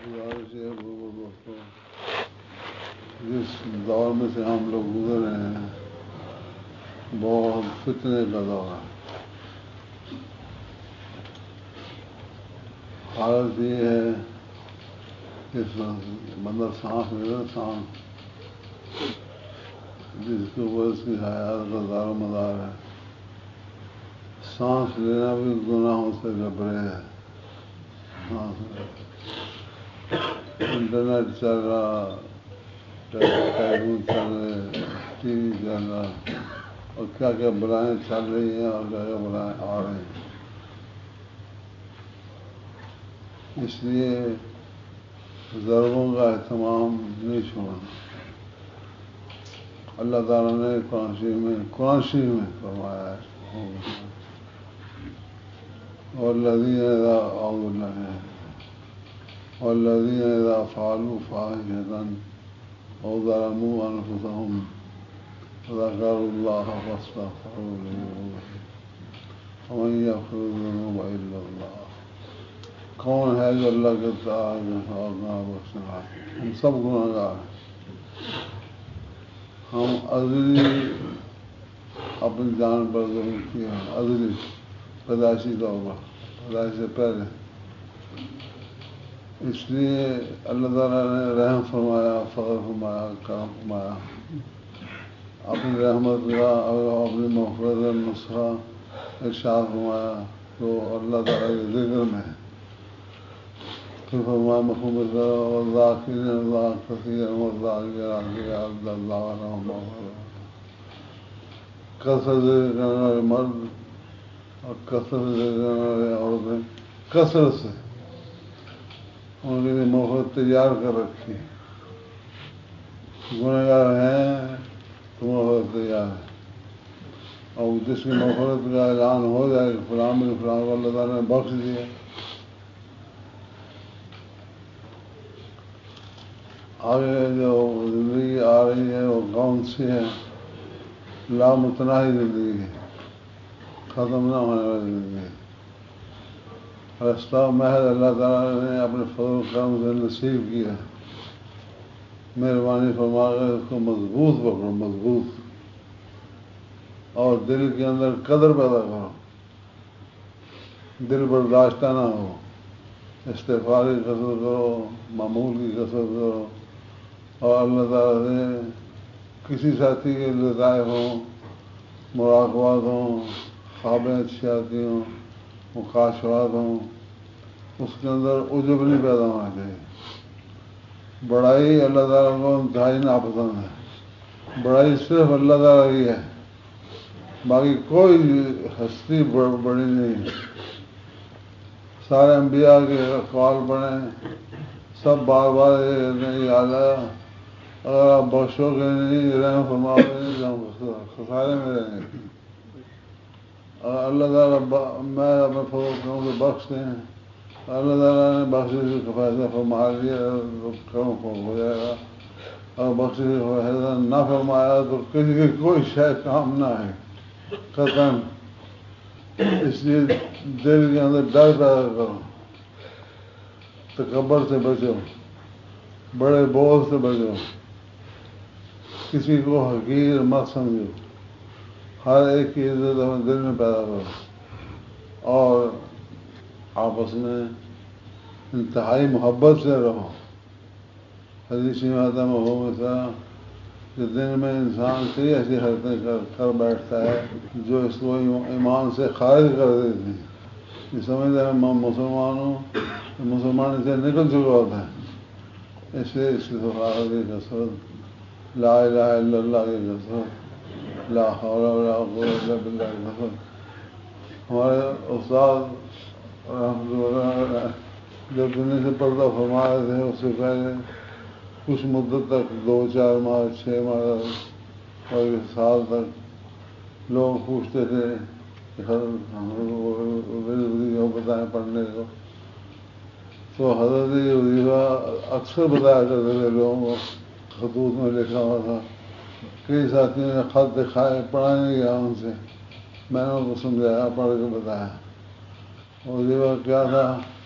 گزارش ہے دوستوں، جس دور میں سے ہم لوگ گزر رہے ہیں بہت فتنے کا دور ہے۔ حالت یہ ہے کہ بندہ سانس لے رہا، سانس جس کے اوپر اس کی حیات کا دار و مدار ہے، سانس لینا بھی گناہوں سے گھبرے ہے۔ انٹرنیٹ چل رہا، ٹیلیفون چل رہے، ٹی وی چل رہا، اور کیا کیا بلائیں چل رہی ہیں اور کیا کیا بلائیں آ رہی ہیں۔ اس لیے ضربوں کا اہتمام نہیں چھوڑنا۔ اللہ تعالیٰ نے قرآن شریف میں فرمایا ہے، والذین اذا اعوذ باللہ والذین اذا فعلوا فاحشۃ او ظلموا انفسهم ذکروا اللہ فاستغفروا لذنوبهم ومن یغفر الذنوب الا اللہ۔ کون ہے جو اللہ کے گناہ بخشنے والا؟ ہم سب گناہ گار ہیں۔ ہم ازلی اپنی جان پر ظلم کیے ہیں، ازلی پیدائشی طور پر، پیدائش سے پہلے۔ اس لیے اللہ تعالیٰ نے رحم فرمایا، فضل فرمایا، کرم فرمایا، اپنی رحمت کا اور اپنی مغفرت کا نسخہ ارشاد فرمایا تو اللہ تعالیٰ کے ذکر میں پھر فرمایا مفہوم والذاکرین اللہ کثیرا والذاکرات اعد اللہ لهم مغفرۃ۔ کثرت ذکر کرنے والے مرد اور کثرت ذکر کرنے والے عورتیں کثرت سے ان کے لیے مغفرت تیار کر رکھی ہے۔ گنہگار ہیں تو مغفرت تیار ہے، اور جس کی مغفرت کا اعلان ہو جائے کہ فلاں بن فلاں کو اللہ تعالیٰ نے بخش دیا، آگے جو زندگی آ رہی ہے وہ کون سی ہے؟ لامتناہی زندگی ہے، ختم نہ ہونے والی زندگی ہے۔ رستہ محض اللہ تعالیٰ نے اپنے فضل و کرم سے نصیب کیا، مہربانی فرما کر اس کو مضبوط پکڑو، مضبوط، اور دل کے اندر قدر پیدا کرو، دل برداشتہ نہ ہو، استغفار کی کثرت کرو، معمول کی کثرت کرو، اور اللہ تعالیٰ سے کسی ساتھی کے لطائف ہوں، مراقبات ہوں، خوابیں اچھی آتی ہوں، مکاشفات ہوں، اس کے اندر عجب نہیں پیدا ہونا چاہیے۔ بڑائی اللہ تعالیٰ کو انتہائی ناپسند ہے، بڑائی صرف اللہ تعالیٰ کی ہے، باقی کوئی ہستی بڑی نہیں ہے۔ سارے انبیاء کے اقوال پڑھیں، سب بار بار یہ کہتے ہیں یا اللہ اگر آپ بخشو گے نہیں، رحم فرماؤ گے نہیں تو ہم خسارے میں رہیں گے۔ اور اللہ تعالیٰ میں اپنے فضل کروں سے بخش دیں، اللہ تعالیٰ نے بخشش کا فیصلہ فرما لیا تو کرم ہو جائے گا، اور بخشش کا فیصلہ نہ فرمایا تو کسی کی کوئی شے کام نہ ہے قطعاً۔ اس لیے دل کے اندر ڈر پیدا کرو، تکبر سے بچو، بڑے بوجھ سے بچو، کسی کو حقیر مت سمجھو، ہر ایک کی عزت اپنے دل میں پیدا کرو، اور آپس میں انتہائی محبت سے رہو۔ حدیث میں آتا ہے محبوب صلی کہ دن میں انسان کئی ایسی حرکتیں کر بیٹھتا ہے جو اس کو ایمان سے خارج کر دیتی ہیں۔ یہ سمجھتا ہے میں مسلمان ہوں، مسلمان سے نکل چکا ہوتا ہے۔ اس لیے اس کی سفارت کی کثرت، لا الہ الا اللہ کی کثرت، لا حول ولا قوة الا باللہ کی کثرت۔ ہمارے استاد رحمۃ اللہ جب دنیا سے پردہ فرما رہے تھے، اس سے پہلے کچھ مدت تک 2-4 ماہ 6 ماہ اور 1 سال تک لوگ پوچھتے تھے کہ حضرت وظیفہ بتائیں پڑھنے کو، تو حضرت وظیفہ اکثر بتایا کرتے تھے لوگوں کو، خطوط میں لکھا ہوا تھا، کئی ساتھیوں نے خط دکھائے، پڑھا نہیں گیا ان سے، میں نے ان کو سمجھایا، پڑھ کے بتایا۔ وظیفہ کیا تھا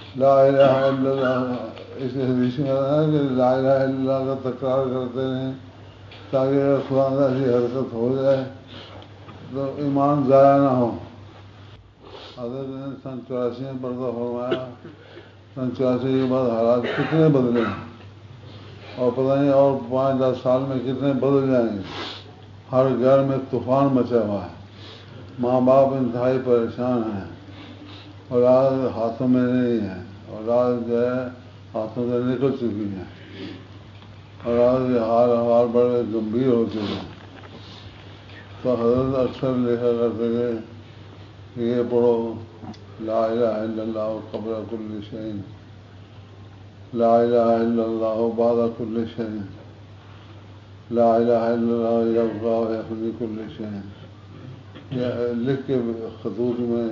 لا الہ الا اللہ، اس حدیث میں ہے کہ لا الہ الا اللہ کا تکرار کرتے رہیں تاکہ اگر خدا ایسی حرکت ہو جائے تو ایمان ضائع نہ ہو۔ حضرت نے سن 84 میں پردہ فرمایا، سن 84 کے بعد حالات کتنے بدلے ہیں اور پتہ نہیں اور 5-10 سال میں کتنے بدل جائیں گے۔ ہر گھر میں طوفان مچا ہوا ہے، ماں باپ انتہائی پریشان ہیں، اولاد ہاتھوں میں نہیں ہے، اولاد جو ہے ہاتھوں سے نکل چکی ہے، اولاد کے حال احوال بڑے گمبھیر ہو چکے ہیں۔ تو حضرت اکثر لکھا کرتے تھے کہ یہ پڑھو لا الہ الا اللہ قبل کل شیء، لا الہ الا اللہ بعد کل شیء، لا الہ الا اللہ یبقی و یفنی کل شیء۔ یہ لکھ کے خطوط میں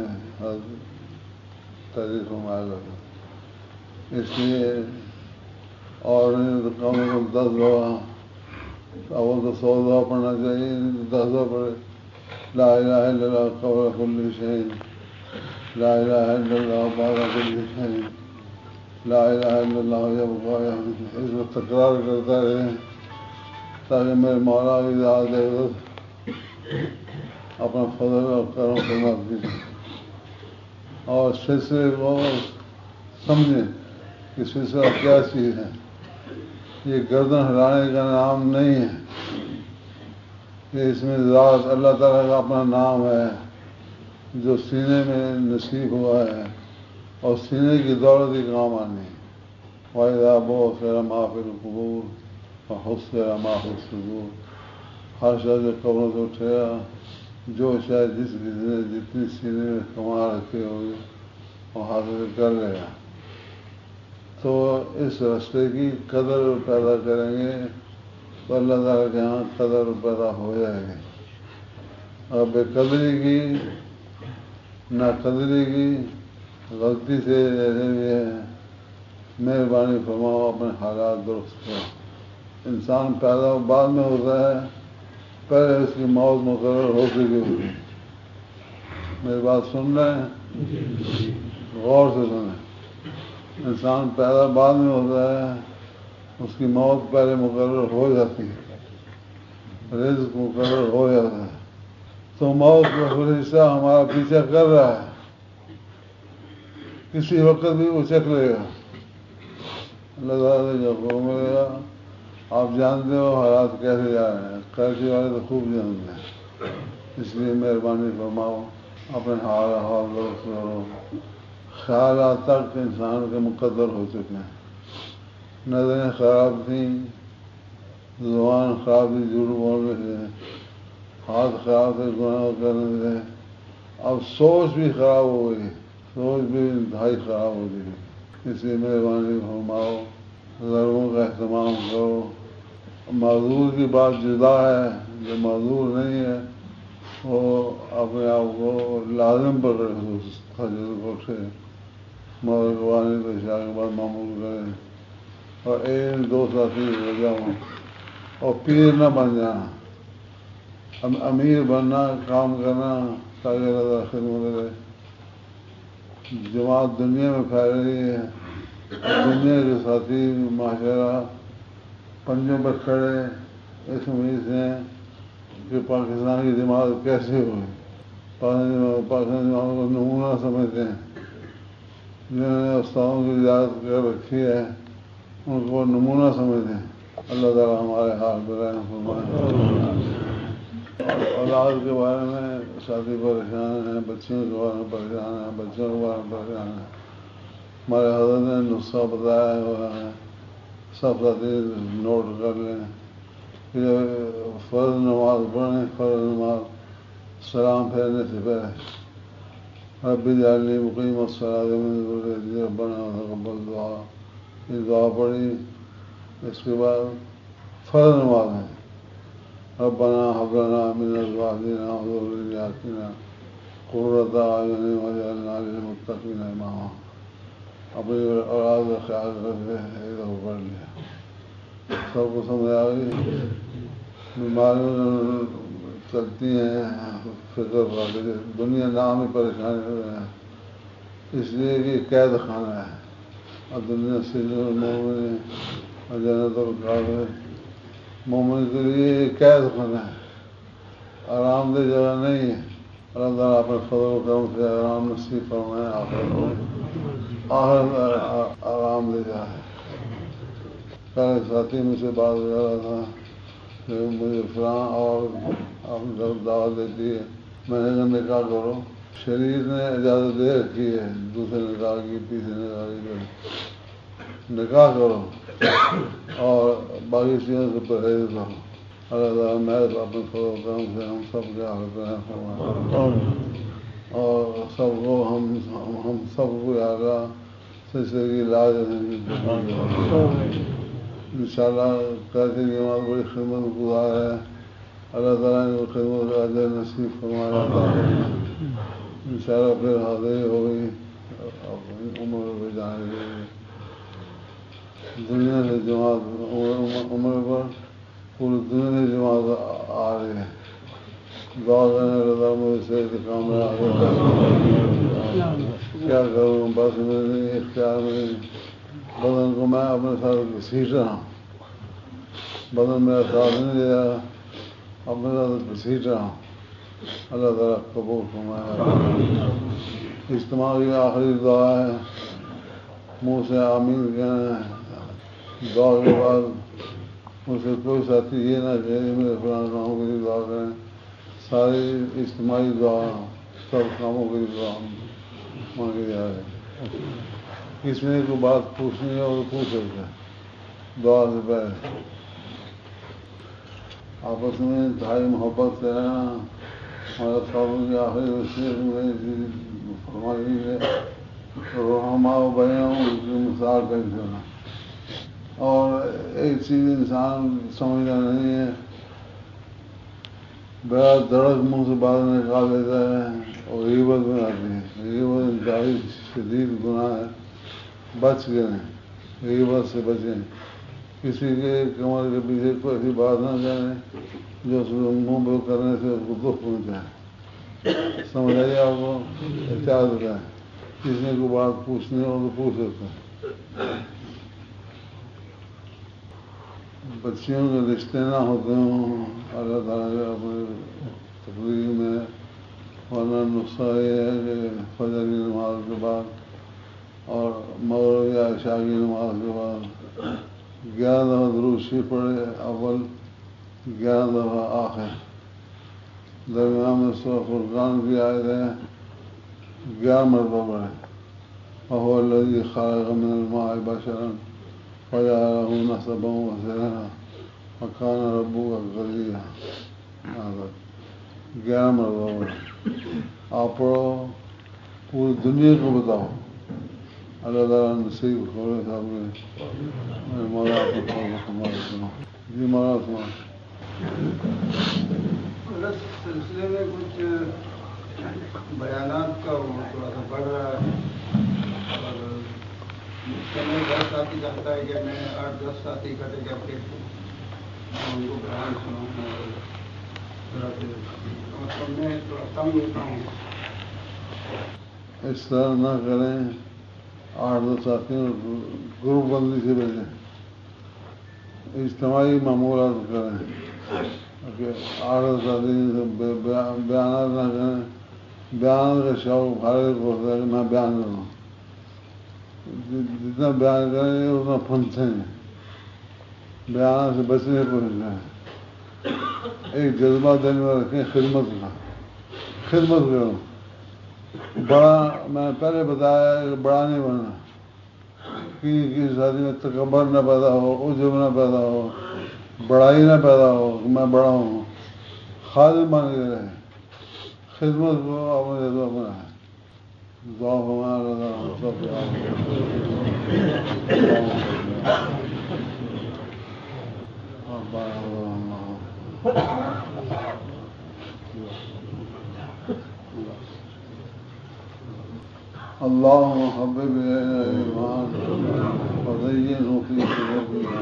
تحریر فرمایا کرتا، اس لیے اور کم از کم 10 دفعہ اول تو 100 دفعہ پڑھنا چاہیے، 10 دفعہ پڑھے لا الہ الا اللہ قبل کل شیء، لا الہ الا اللہ بعد کل شیء، لا الہ الا اللہ یبقی و یفنی، اس کو تکرار کرتا رہے تاکہ میرے مولا کی ذات عزت اپنا فضل اور کرم فرماتی ہے اور سلسلے کو سمجھیں کہ سلسلہ کیا چیز ہے۔ یہ گردن ہلانے کا نام نہیں ہے، کہ اس میں ذات اللہ تعالیٰ کا اپنا نام ہے جو سینے میں نصیب ہوا ہے اور سینے کی دولت ہی کام آنی ہے۔ وَإِذَا بُعْثِرَ مَا فِي الْقُبُورِ وَحُصِّرَ مَا فِي الصُّدُورِ، ہر شخص جو قبروں سے اٹھے گا، جو شاید جتنی سینے میں کما رکھے ہوگی وہ حاصل کر لے گا۔ تو اس راستے کی قدر پیدا کریں گے تو اللہ تعالیٰ کے یہاں قدر پیدا ہو جائے گی، اور بے قدری کی ناقدری کی غلطی سے جیسے بھی ہے مہربانی فرماؤ اپنے حالات درست کرو۔ انسان پیدا بعد میں ہوتا ہے، پہلے اس کی موت مقرر ہو چکی ہوتی ہے۔ میری بات سن رہے ہیں؟ غور سے سنیں۔ انسان پیدا بعد میں ہوتا ہے، اس کی موت پہلے مقرر ہو جاتی ہے، رزق مقرر ہو جاتا ہے، تو موت کا فرشتہ ہمارا پیچھا کر رہا ہے، کسی وقت بھی وہ چک لے گا۔ اللہ تعالیٰ سے جب وہ ملے گا، آپ جانتے ہو حالات کیسے جا رہے ہیں، قیدی والے تو خوب جانتے ہیں، اس لیے مہربانی فرماؤ اپنے حال احوال درست کرو۔ خیالات تک انسان کے مقدر ہو چکے ہیں، نظریں خراب تھیں، زبان خراب تھی جھوٹ بولنے سے، ہاتھ خراب تھے گناہ کرنے سے، اب سوچ بھی خراب ہو گئی، سوچ بھی انتہائی خراب ہو گئی۔ اس لیے مہربانی فرماؤ ضروروں کا اہتمام کرو۔ معذور کی بات جدا ہے، جو معذور نہیں ہے وہ اپنے آپ کو لازم پکڑے، فجر کو اٹھے، مغربانی تو عشاء کے بعد معمول کرے، اور ایک دو ساتھی ہو جاؤں اور پیر نہ بن جانا، امیر بننا، کام کرنا تاکہ اللہ تعالیٰ خدمت کرے۔ جماعت دنیا میں پھیل رہی ہے، دنیا کے ساتھی معاشرہ پنجوں پر کھڑے اس امید سے کہ پاکستان کی جماعت کیسے ہوئی، پاکستان جماعت کو نمونہ سمجھتے ہیں، جنہوں نے استادوں کی اجازت کر رکھی ہے ان کو نمونہ سمجھتے ہیں۔ اللہ تعالیٰ ہمارے حال پر رحم فرمائے۔ اولاد کے بارے میں ساتھی پریشان ہیں، بچیوں کے بارے میں پریشان ہیں، بچوں کے بارے میں پریشان ہیں۔ ہمارے حضرت نے نسخہ بتایا ہوا ہے، سب ساتھی نوٹ کر لیں کہ فرض نماز پڑھیں، فرض نماز سلام پھیرنے سے پہلے رب اجعلنی مقیم الصلاۃ ومن ذریتی ربنا وتقبل دعا، یہ دعا پڑھی۔ اس کے بعد فرض نماز ہے ربنا هب لنا من ازواجنا وذرياتنا قرة اعین واجعلنا للمتقین اماما۔ اپنی اولاد کا خیال رکھے، ایک دفعہ پڑھ لیا، سب کو سمجھ آ گئی۔ بیماریاں چلتی ہیں، فکر والے دنیا نام ہی پریشانی ہو رہے ہیں، اس لیے کہ قید خانہ ہے، الدنیا سجن المومن اور جنت الکافر. مومن کے لیے قید خانہ ہے, آرام دہ جگہ نہیں ہے. اللہ تعالیٰ اپنے فضل و کرم سے آرام نصیب فرمائے. آخرت آرام دہ جگہ ہے. کل ساتھی مجھ سے بات کر رہا تھا کہ مجھے فلاں اور آپ نے دعوت دیتی ہے, میں نے کہا نکاح کرو. شریعت نے اجازت دے رکھی ہے دوسرے نکاح کی, تیسرے نکاح کی. نکاح کرو اور باقی چیزوں سے پرہیز کرو. اللہ تعالیٰ محض اپنے فضل و کرم سے ہم سب کے حق فرمائے اور سب کو ہم سب کو آگاہ سلسلے کی علاج انشاءاللہ. کیسے نماز بڑی خدمت گزار ہے. اللہ تعالیٰ نے خدمت کا اجر نصیب فرمایا تھا. انشاءاللہ پھر حاضری ہوگی عمر پہ جانے کے لیے. دنیا سے جماعت عمر پر پوری دنیا سے جماعت آ رہی ہے. دعا کرنے اللہ مجھے سے کام میں آگے کیا کروں, بس میں نہیں اختیار میں. بدن کو میں اپنے ساتھ گھسیٹ رہا ہوں, بدن میرا ساتھ نہیں دے رہا, اپنے ساتھ گھسیٹ رہا ہوں. اللہ تعالیٰ قبول فرمائے. اجتماع کی آخری دعا ہے, منہ سے آمین کہنا ہے. دعا کے بعد مجھ سے کوئی ساتھی یہ نہ کہے میرے فلاں کاموں کے لیے دعا کریں. ساری اجتماعی دعا سب کاموں کے لیے دعا مانگی جائے. کسی نے کوئی بات پوچھنی ہے اور پوچھ سکتے ہیں دعا سے پہلے. آپس میں انتہائی محبت سے رہنا. ہمارے صاحب کی آخری وصیت میں فرمائی ہے رحماء و بینہم کی مثال پیش کرنا. اور ایک چیز انسان سمجھنا نہیں ہے, بڑا دڑک منہ سے بات نکال دیتا ہے اور غیبت میں آتی ہے. غیبت انتہائی شدید گناہ ہے, بچ گئے ہیں غیبت سے بچیں. کسی کے کمر کے پیچھے کوئی ایسی بات نہ کریں جو اس کو منہ بول کرنے سے اس کو دکھ پہنچائے. سمجھ آئیے آپ کو, احتیاط کریں. کسی نے کوئی بات پوچھنی ہو تو پوچھ سکتے ہیں. بچیوں کے رشتے نہ ہوتے ہوں اللہ تعالیٰ کے اپنے تقریر میں. ورنہ نسخہ یہ ہے کہ فجر کی نماز کے بعد اور مغرب یا عشاء کی نماز کے بعد 11 دفعہ درود شریف پڑھے, اول 11 دفعہ آخر. درمیان میں سورہ فرقان کی آیتیں 11 مرتبہ پڑھے. وَهُوَ الَّذِي خَلَقَ مِنَ الْمَاءِ بَشَرًا فَجَعَلَهُ نَسَبًا وَصِهْرًا وَكَانَ رَبُّكَ قَدِيرًا. 11 مرتبہ پڑھے. آپ پڑھو, پوری دنیا کو بتاؤ. اللہ تعالیٰ نصیب کھولے صاحب کے مولا سنا. جی مولا سنا. سلسلے میں کچھ بیانات کا تھوڑا سا بڑھ رہا ہے اور میں 10 ساتھی چاہتا ہے کہ میں 8-10 ساتھی اکٹھے کر کے ان کو بیان سناؤں اور میں تھوڑا تنگ ہوتا ہوں. اس طرح نہ کریں, 8-10 ساتھیوں گروپ بندی سے بھیجیں. اجتماعی معمولات کریں. 8-10 ساتھی بیانات نہ کریں. بیان کا شوق خارج ہوتا ہے کہ میں بیان کروں. جتنا بیان کریں اتنا پھنسیں گے. بیان سے بچنے پہنچنا ہے. ایک جذبہ دل میں رکھیں خدمت کا. خدمت کرو. بڑا میں پہلے بتایا کہ بڑا نہیں بننا. کسی ساتھی میں تکبر نہ پیدا ہو, عجب نہ پیدا ہو, بڑائی نہ پیدا ہو کہ میں بڑا ہوں. خادم بن کے رہے. خدمت کو اپنے جذبہ بنا ہے. دعا ہمارا سب اللهم حبب إلينا الإيمان وزينه في قلوبنا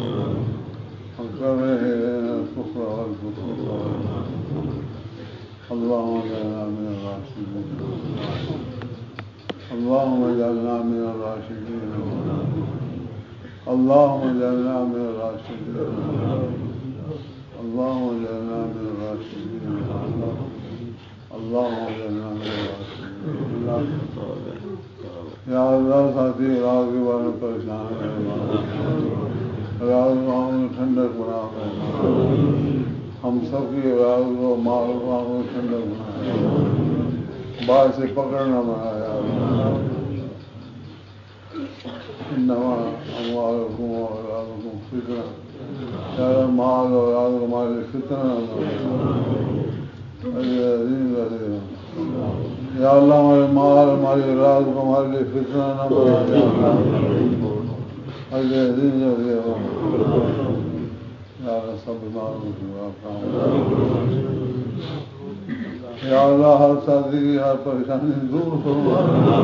وكره إلينا الكفر والفسوق اللهم اجعلنا من الراشدين. اللهم اجعلنا من الراشدين. اللهم اجعلنا من الراشدين اللهم اجعلنا من الراشدين اللهم اجعلنا من الراشدين یا اللہ ساتھی راز کے بارے میں پریشان ہے راز میں ٹھنڈک بنا ہم سب کی راز کو مال کو ٹھنڈک بنایا باہر سے پکڑنا بنایا انما اموالکم واولادکم فتنہ یا مال اور اولاد ہمارے فتنہ نہ بنا یا اللہ ہمارے مال ہماری اولاد کو ہمارے لیے فتنہ نہ بنا یا اللہ سب بیماروں کی یا اللہ ہر ساتھی کی ہر پریشانی دور فرما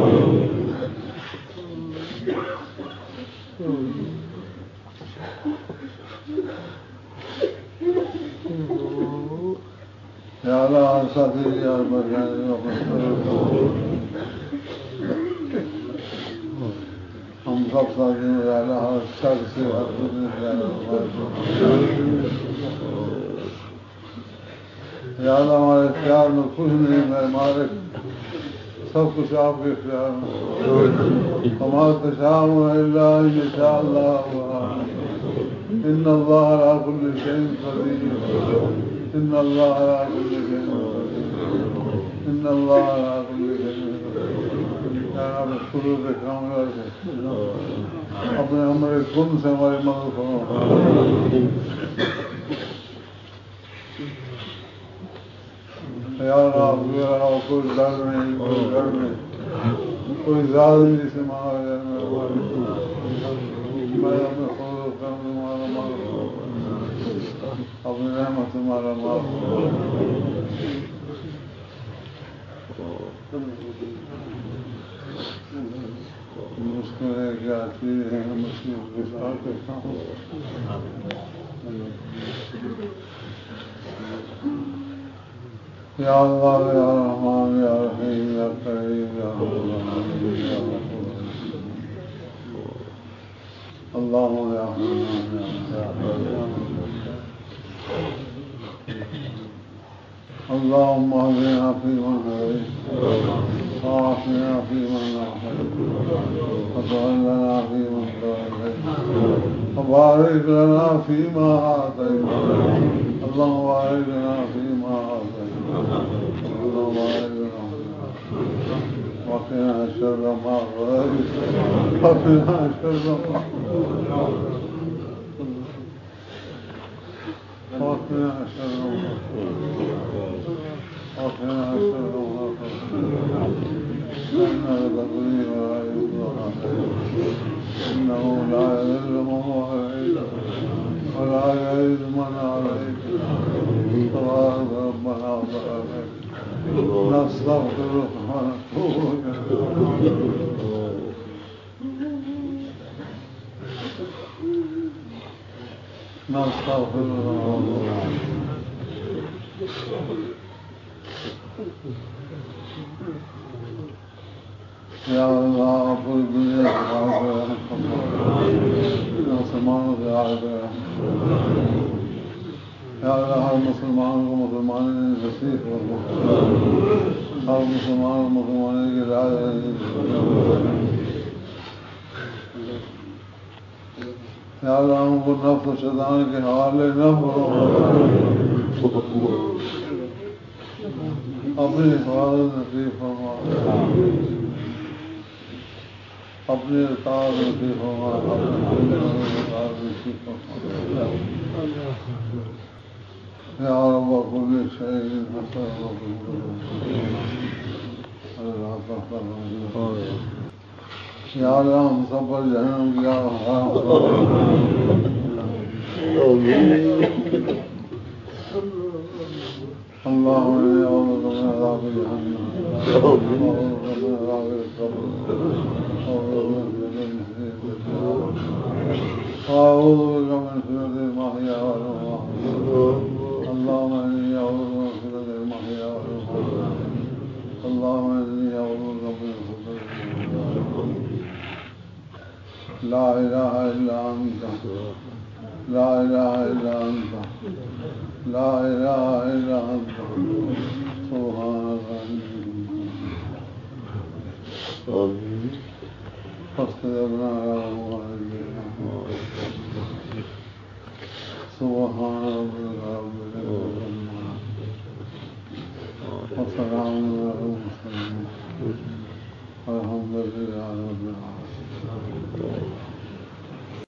یا اللہ ہر ساتھی کی ہر پریشانی ہم سب ساتھی یا اللہ ہر شر سے ہر یا اللہ ہمارے اختیار میں کچھ نہیں ہے ہمارے سب کچھ آپ کے اختیار میں ہمارا تشاؤن الا ان شاء اللہ ان اللہ علی کل شیء قدیر ان اللہ علی کل شیء قدیر ان اللہ علی کل شیء قدیر یا رب شروع سے کامل سے اپنے ہمارے کن سے ہماری مدد کرو یا اللہ کوئی ڈر نہیں کوئی ڈر نہیں کوئی ظالم جسے مارا جائے میں اپنے خود کرم مارا مارا اپنی رحمت سے مارا مارا مشکلیں کیا چیز ہیں مشکل کے ساتھ کرتا ہوں یا اللہ یا رحمان یا رحیم یا کریم یا رحمان یا رحیم اللہم یا رحمان یا رحیم اللہم اہدنا فیمن ہدیت وعافنا فیمن عافیت وتولنا فیمن تولیت وبارک لنا فیما اعطیت اللہم بارک لنا فیما اعطیت وقنا شر ما قضيت وقنا شر ما وقنا شر ما وقنا شر ما إنك تقضي ولا يقضى عليك إنه لا يذل من هو عليك ولا يعز من عليك تبارك ربنا وتعالى نستغفرك ونتوب یا اللہ پوری دنیا کے مسلمانوں کے آگے یا اللہ ہر مسلمان کو مسلمانی نصیب کرو ہر مسلمان مسلمانی کی رائے یا اللہ ہم کو نفس و شیطان کے حوالے نہ کرو اپنی حفاظت نصیب فرما اپنے اطاعت نصیب فرما اپنے اطاعت نصیب فرما یا رب کل شیء حسن یا اللہ ہم سب پر جہنم کیا حرام اللهم إني أعوذ بك من عذاب جهنم وأعوذ بك من عذاب القبر وأعوذ بك من فتنة المحيا والممات اللهم إني أعوذ بك من فتنة المحيا والممات اللهم إني أعوذ بك من فتنة المحيا لا إله إلا أنت لا إله إلا أنت لا إله إلا أنت سبحانك فاستجبنا له ونجينا سبحان ربك رب العزة عما وسلام على المرسلين الحمد لله رب العالمين.